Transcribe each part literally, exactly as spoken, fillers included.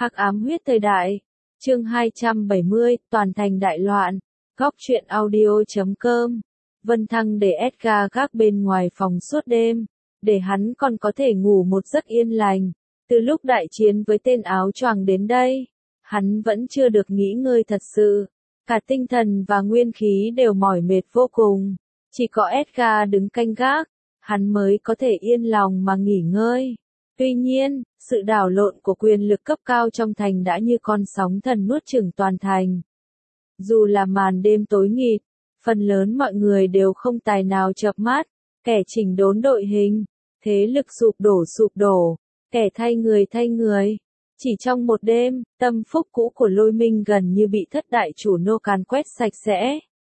Hắc ám huyết thời đại. Chương hai trăm bảy mươi, toàn thành đại loạn. Góc truyện audio chấm com. Vân Thăng để Edgar gác bên ngoài phòng suốt đêm, để hắn còn có thể ngủ một giấc yên lành. Từ lúc đại chiến với tên áo choàng đến đây, hắn vẫn chưa được nghỉ ngơi thật sự. Cả tinh thần và nguyên khí đều mỏi mệt vô cùng. Chỉ có Edgar đứng canh gác, hắn mới có thể yên lòng mà nghỉ ngơi. Tuy nhiên, sự đảo lộn của quyền lực cấp cao trong thành đã như con sóng thần nuốt chửng toàn thành. Dù là màn đêm tối nghịt, phần lớn mọi người đều không tài nào chợp mắt, kẻ chỉnh đốn đội hình, thế lực sụp đổ sụp đổ, kẻ thay người thay người. Chỉ trong một đêm, tâm phúc cũ của Lôi Minh gần như bị thất đại chủ nô càn quét sạch sẽ.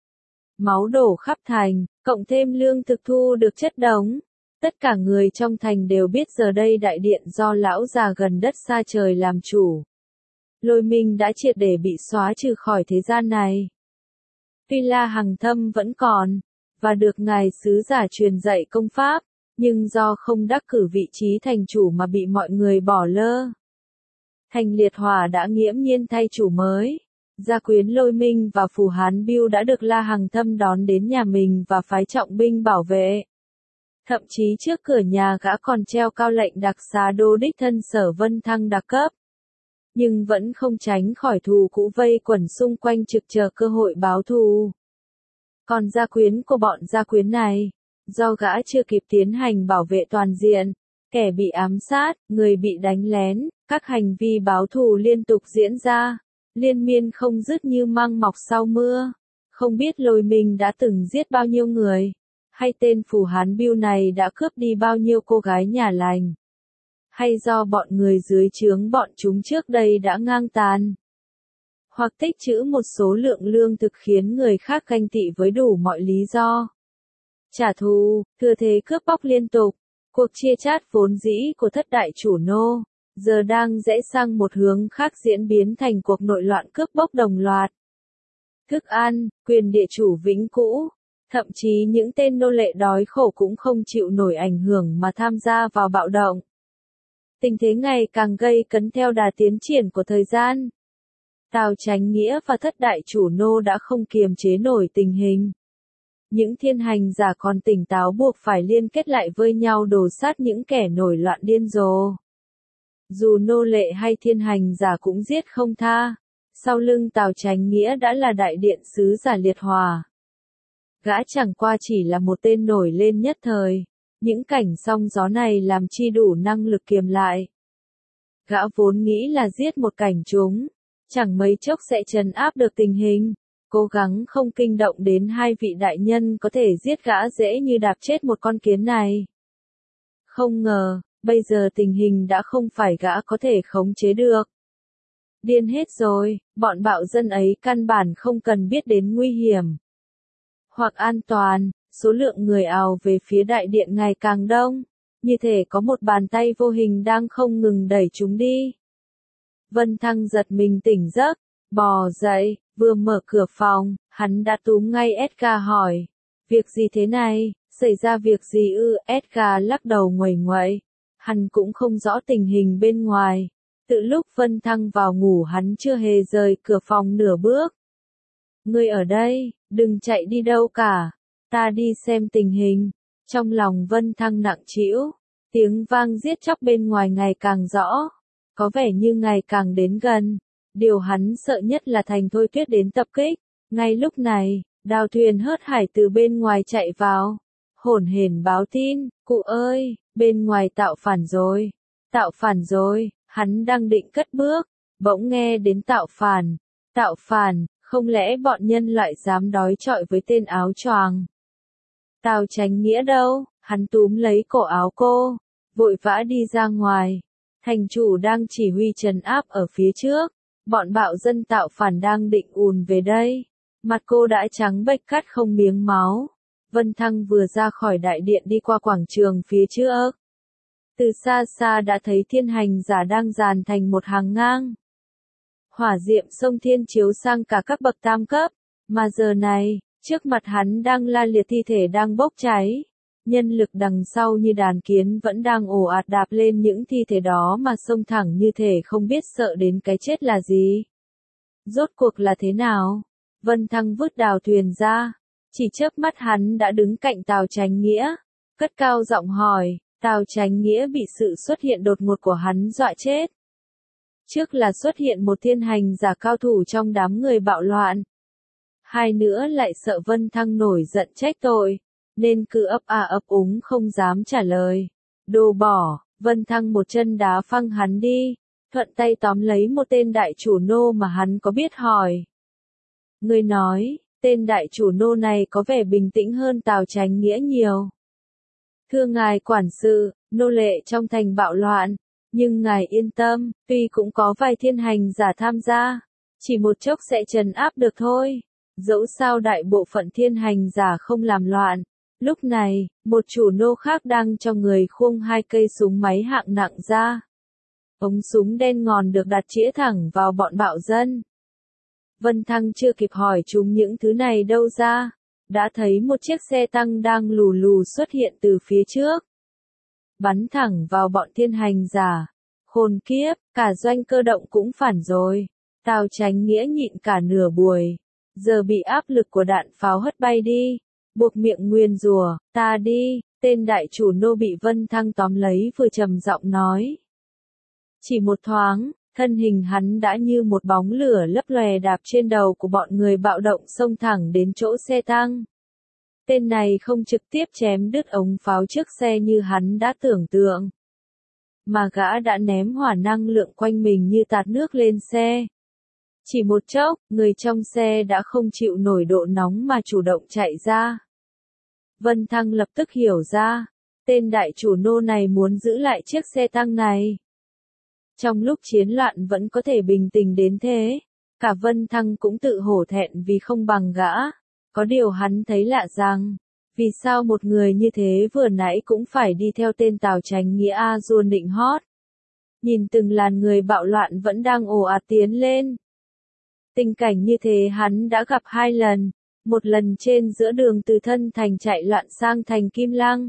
Máu đổ khắp thành, cộng thêm lương thực thu được chất đống. Tất cả người trong thành đều biết giờ đây đại điện do lão già gần đất xa trời làm chủ. Lôi Minh đã triệt để bị xóa trừ khỏi thế gian này. Tuy La Hằng Thâm vẫn còn, và được ngài sứ giả truyền dạy công pháp, nhưng do không đắc cử vị trí thành chủ mà bị mọi người bỏ lơ. Thành Liệt Hỏa đã nghiễm nhiên thay chủ mới. Gia quyến Lôi Minh và Phù Hán Bưu đã được La Hằng Thâm đón đến nhà mình và phái trọng binh bảo vệ. Thậm chí trước cửa nhà gã còn treo cao lệnh đặc xá đô đích thân Sở Vân Thăng đặc cấp. Nhưng vẫn không tránh khỏi thù cũ vây quẩn xung quanh trực chờ cơ hội báo thù. Còn gia quyến của bọn gia quyến này, do gã chưa kịp tiến hành bảo vệ toàn diện, kẻ bị ám sát, người bị đánh lén, các hành vi báo thù liên tục diễn ra, liên miên không dứt như măng mọc sau mưa. Không biết Lôi Minh đã từng giết bao nhiêu người, hay tên Phù Hán Bưu này đã cướp đi bao nhiêu cô gái nhà lành, hay do bọn người dưới trướng bọn chúng trước đây đã ngang tàn, hoặc tích trữ một số lượng lương thực khiến người khác ganh tị với đủ mọi lý do. Trả thù, thừa thế cướp bóc liên tục, cuộc chia chát vốn dĩ của thất đại chủ nô, giờ đang rẽ sang một hướng khác diễn biến thành cuộc nội loạn cướp bóc đồng loạt. Thức ăn, quyền địa chủ vĩnh cũ, thậm chí những tên nô lệ đói khổ cũng không chịu nổi ảnh hưởng mà tham gia vào bạo động. Tình thế ngày càng gây cấn theo đà tiến triển của thời gian. Tào Chánh Nghĩa và thất đại chủ nô đã không kiềm chế nổi tình hình. Những thiên hành giả còn tỉnh táo buộc phải liên kết lại với nhau đổ sát những kẻ nổi loạn điên rồ. Dù nô lệ hay thiên hành giả cũng giết không tha. Sau lưng Tào Chánh Nghĩa đã là đại điện sứ giả Liệt Hỏa. Gã chẳng qua chỉ là một tên nổi lên nhất thời. Những cảnh sóng gió này làm chi đủ năng lực kiềm lại. Gã vốn nghĩ là giết một cảnh chúng, chẳng mấy chốc sẽ trấn áp được tình hình, cố gắng không kinh động đến hai vị đại nhân có thể giết gã dễ như đạp chết một con kiến này. Không ngờ, bây giờ tình hình đã không phải gã có thể khống chế được. Điên hết rồi, bọn bạo dân ấy căn bản không cần biết đến nguy hiểm hoặc an toàn. Số lượng người ào về phía đại điện ngày càng đông, như thể có một bàn tay vô hình đang không ngừng đẩy chúng đi. Vân Thăng giật mình tỉnh giấc, bò dậy, vừa mở cửa phòng, hắn đã túm ngay Edgar hỏi, việc gì thế này, xảy ra việc gì ư? Edgar lắc đầu nguẩy nguậy, hắn cũng không rõ tình hình bên ngoài, từ lúc Vân Thăng vào ngủ hắn chưa hề rời cửa phòng nửa bước. Ngươi ở đây, đừng chạy đi đâu cả. Ta đi xem tình hình. Trong lòng Vân Thăng nặng trĩu, tiếng vang giết chóc bên ngoài ngày càng rõ, có vẻ như ngày càng đến gần. Điều hắn sợ nhất là Thành Thôi Tuyết đến tập kích. Ngay lúc này, đào thuyền hớt hải từ bên ngoài chạy vào, hổn hển báo tin, cụ ơi, bên ngoài tạo phản rồi, tạo phản rồi. Hắn đang định cất bước, bỗng nghe đến tạo phản, tạo phản, không lẽ bọn nhân loại dám đối chọi với tên áo choàng? Tào Chánh Nghĩa đâu? Hắn túm lấy cổ áo cô, vội vã đi ra ngoài. Thành chủ đang chỉ huy trấn áp ở phía trước, bọn bạo dân tạo phản đang định ùn về đây. Mặt cô đã trắng bệch cắt không miếng máu. Vân Thăng vừa ra khỏi đại điện đi qua quảng trường phía trước. Từ xa xa đã thấy thiên hành giả đang dàn thành một hàng ngang. Hỏa diệm sông thiên chiếu sang cả các bậc tam cấp, mà giờ này, trước mặt hắn đang la liệt thi thể đang bốc cháy. Nhân lực đằng sau như đàn kiến vẫn đang ồ ạt đạp lên những thi thể đó mà xông thẳng như thể không biết sợ đến cái chết là gì. Rốt cuộc là thế nào? Vân Thăng vứt đào thuyền ra, chỉ chớp mắt hắn đã đứng cạnh Tào Chánh Nghĩa, cất cao giọng hỏi. Tào Chánh Nghĩa bị sự xuất hiện đột ngột của hắn dọa chết. Trước là xuất hiện một thiên hành giả cao thủ trong đám người bạo loạn. Hai nữa lại sợ Vân Thăng nổi giận trách tội, nên cứ ấp a ấp úng không dám trả lời. Đồ bỏ, Vân Thăng một chân đá phăng hắn đi, thuận tay tóm lấy một tên đại chủ nô mà hắn có biết hỏi. Người nói, tên đại chủ nô này có vẻ bình tĩnh hơn Tào Chánh Nghĩa nhiều. Thưa ngài quản sự, nô lệ trong thành bạo loạn, nhưng ngài yên tâm, tuy cũng có vài thiên hành giả tham gia, chỉ một chốc sẽ trấn áp được thôi. Dẫu sao đại bộ phận thiên hành giả không làm loạn. Lúc này, một chủ nô khác đang cho người khuông hai cây súng máy hạng nặng ra. Ống súng đen ngòm được đặt chĩa thẳng vào bọn bạo dân. Vân Thăng chưa kịp hỏi chúng những thứ này đâu ra, đã thấy một chiếc xe tăng đang lù lù xuất hiện từ phía trước. Bắn thẳng vào bọn thiên hành giả. Khôn kiếp, cả doanh cơ động cũng phản rồi. Tào Chánh Nghĩa nhịn cả nửa buổi, giờ bị áp lực của đạn pháo hất bay đi, buộc miệng nguyền rủa, ta đi, tên đại chủ nô bị Vân Thăng tóm lấy vừa trầm giọng nói. Chỉ một thoáng, thân hình hắn đã như một bóng lửa lấp lòe đạp trên đầu của bọn người bạo động xông thẳng đến chỗ xe tăng. Tên này không trực tiếp chém đứt ống pháo trước xe như hắn đã tưởng tượng, mà gã đã ném hỏa năng lượng quanh mình như tạt nước lên xe. Chỉ một chốc, người trong xe đã không chịu nổi độ nóng mà chủ động chạy ra. Vân Thăng lập tức hiểu ra, tên đại chủ nô này muốn giữ lại chiếc xe tăng này. Trong lúc chiến loạn vẫn có thể bình tĩnh đến thế, cả Vân Thăng cũng tự hổ thẹn vì không bằng gã. Có điều hắn thấy lạ rằng, vì sao một người như thế vừa nãy cũng phải đi theo tên Tào Chánh Nghĩa a dua nịnh hót. Nhìn từng làn người bạo loạn vẫn đang ồ ạt tiến lên. Tình cảnh như thế hắn đã gặp hai lần, một lần trên giữa đường từ Thân Thành chạy loạn sang thành Kim Lăng.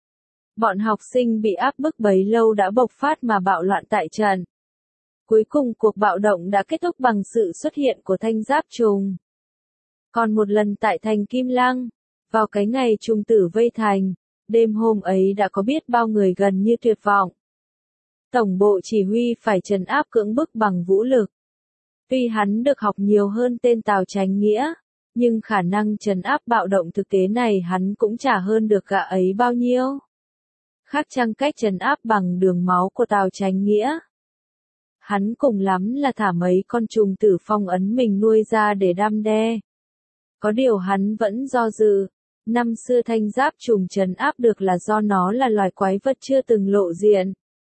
Bọn học sinh bị áp bức bấy lâu đã bộc phát mà bạo loạn tại trận. Cuối cùng cuộc bạo động đã kết thúc bằng sự xuất hiện của thanh giáp trùng. Còn một lần tại thành Kim Lăng, vào cái ngày trùng tử vây thành, đêm hôm ấy đã có biết bao người gần như tuyệt vọng. Tổng bộ chỉ huy phải trấn áp cưỡng bức bằng vũ lực. Tuy hắn được học nhiều hơn tên Tào Chánh Nghĩa, nhưng khả năng trấn áp bạo động thực tế này hắn cũng chả hơn được gã ấy bao nhiêu. Khác chăng cách trấn áp bằng đường máu của Tào Chánh Nghĩa. Hắn cùng lắm là thả mấy con trùng tử phong ấn mình nuôi ra để đam đe. Có điều hắn vẫn do dự, năm xưa thanh giáp trùng trấn áp được là do nó là loài quái vật chưa từng lộ diện.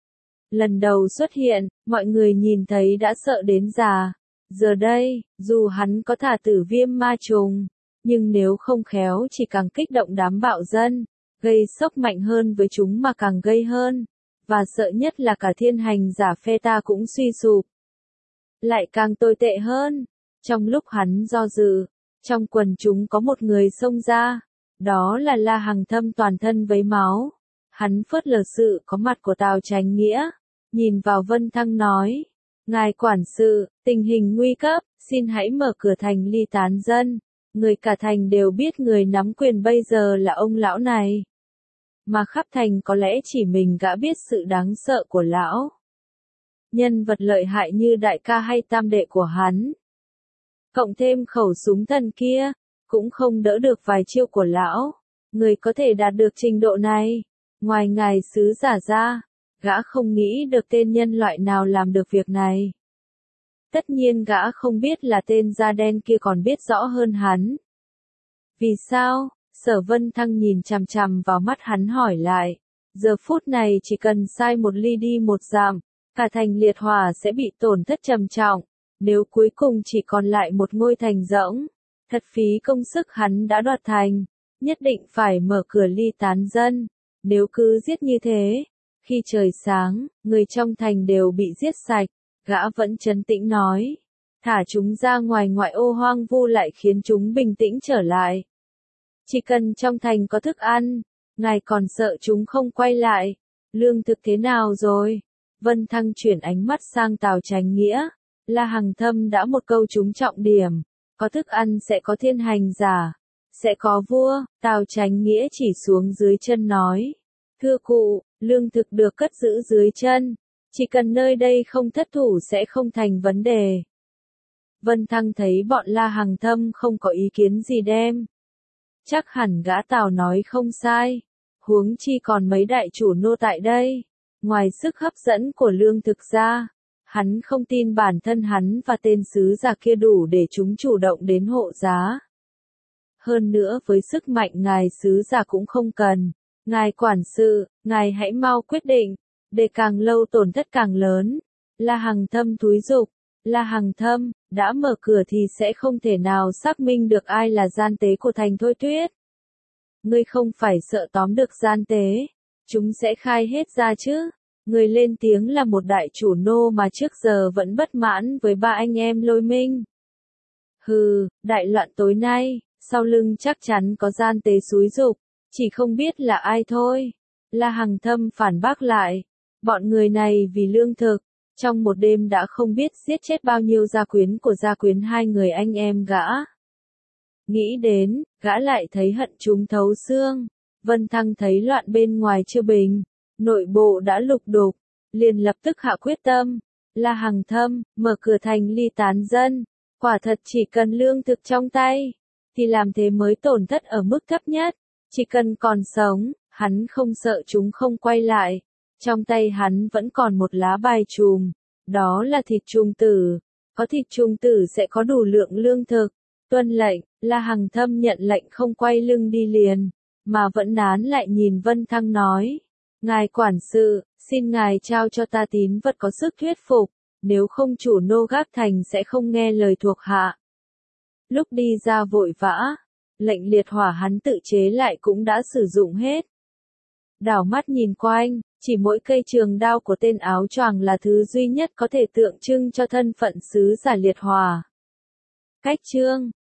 Lần đầu xuất hiện, mọi người nhìn thấy đã sợ đến già. Giờ đây, dù hắn có thả tử viêm ma trùng, nhưng nếu không khéo chỉ càng kích động đám bạo dân, gây sốc mạnh hơn với chúng mà càng gây hơn. Và sợ nhất là cả thiên hành giả phe ta cũng suy sụp. Lại càng tồi tệ hơn, trong lúc hắn do dự, trong quần chúng có một người xông ra, đó là La Hằng Thâm toàn thân vấy máu. Hắn phớt lờ sự có mặt của Tào Chánh Nghĩa, nhìn vào Vân Thăng nói, ngài quản sự, tình hình nguy cấp, xin hãy mở cửa thành ly tán dân. Người cả thành đều biết người nắm quyền bây giờ là ông lão này. Mà khắp thành có lẽ chỉ mình gã biết sự đáng sợ của lão. Nhân vật lợi hại như đại ca hay tam đệ của hắn. Cộng thêm khẩu súng thần kia, cũng không đỡ được vài chiêu của lão. Người có thể đạt được trình độ này, ngoài ngài sứ giả ra, gã không nghĩ được tên nhân loại nào làm được việc này. Tất nhiên gã không biết là tên da đen kia còn biết rõ hơn hắn. Vì sao? Sở Vân Thăng nhìn chằm chằm vào mắt hắn hỏi lại. Giờ phút này chỉ cần sai một ly đi một dặm, cả thành liệt hỏa sẽ bị tổn thất trầm trọng. Nếu cuối cùng chỉ còn lại một ngôi thành rỗng, thật phí công sức hắn đã đoạt thành, nhất định phải mở cửa ly tán dân. Nếu cứ giết như thế, khi trời sáng, người trong thành đều bị giết sạch, gã vẫn trấn tĩnh nói. Thả chúng ra ngoài ngoại ô hoang vu lại khiến chúng bình tĩnh trở lại. Chỉ cần trong thành có thức ăn, ngài còn sợ chúng không quay lại, lương thực thế nào rồi? Vân Thăng chuyển ánh mắt sang Tào Chánh Nghĩa, La Hằng Thâm đã một câu trúng trọng điểm, có thức ăn sẽ có thiên hành giả, sẽ có vua, Tào Chánh Nghĩa chỉ xuống dưới chân nói, thưa cụ, lương thực được cất giữ dưới chân, chỉ cần nơi đây không thất thủ sẽ không thành vấn đề. Vân Thăng thấy bọn La Hằng Thâm không có ý kiến gì đem. Chắc hẳn gã Tào nói không sai, huống chi còn mấy đại chủ nô tại đây. Ngoài sức hấp dẫn của lương thực ra, hắn không tin bản thân hắn và tên sứ giả kia đủ để chúng chủ động đến hộ giá. Hơn nữa với sức mạnh ngài sứ giả cũng không cần. Ngài quản sự, ngài hãy mau quyết định, để càng lâu tổn thất càng lớn. La Hằng Thâm thúi giục, La Hằng Thâm, đã mở cửa thì sẽ không thể nào xác minh được ai là gian tế của thành Thôi Tuyết. Ngươi không phải sợ tóm được gian tế, chúng sẽ khai hết ra chứ. Người lên tiếng là một đại chủ nô mà trước giờ vẫn bất mãn với ba anh em Lôi Minh. Hừ, đại loạn tối nay, sau lưng chắc chắn có gian tế xúi giục, chỉ không biết là ai thôi. La Hằng Thâm phản bác lại, bọn người này vì lương thực, trong một đêm đã không biết giết chết bao nhiêu gia quyến của gia quyến hai người anh em gã. Nghĩ đến, gã lại thấy hận chúng thấu xương. Vân Thăng thấy loạn bên ngoài chưa bình, nội bộ đã lục đục, liền lập tức hạ quyết tâm. La Hằng Thâm, mở cửa thành ly tán dân, quả thật chỉ cần lương thực trong tay, thì làm thế mới tổn thất ở mức thấp nhất. Chỉ cần còn sống, hắn không sợ chúng không quay lại. Trong tay hắn vẫn còn một lá bài chùm, đó là thịt trùng tử. Có thịt trùng tử sẽ có đủ lượng lương thực. Tuân lệnh, La Hằng Thâm nhận lệnh không quay lưng đi liền, mà vẫn nán lại nhìn Vân Thăng nói. Ngài quản sự, xin ngài trao cho ta tín vật có sức thuyết phục, nếu không chủ nô gác thành sẽ không nghe lời thuộc hạ. Lúc đi ra vội vã, lệnh liệt hỏa hắn tự chế lại cũng đã sử dụng hết. Đảo mắt nhìn quanh, chỉ mỗi cây trường đao của tên áo choàng là thứ duy nhất có thể tượng trưng cho thân phận sứ giả liệt hỏa. Cách chương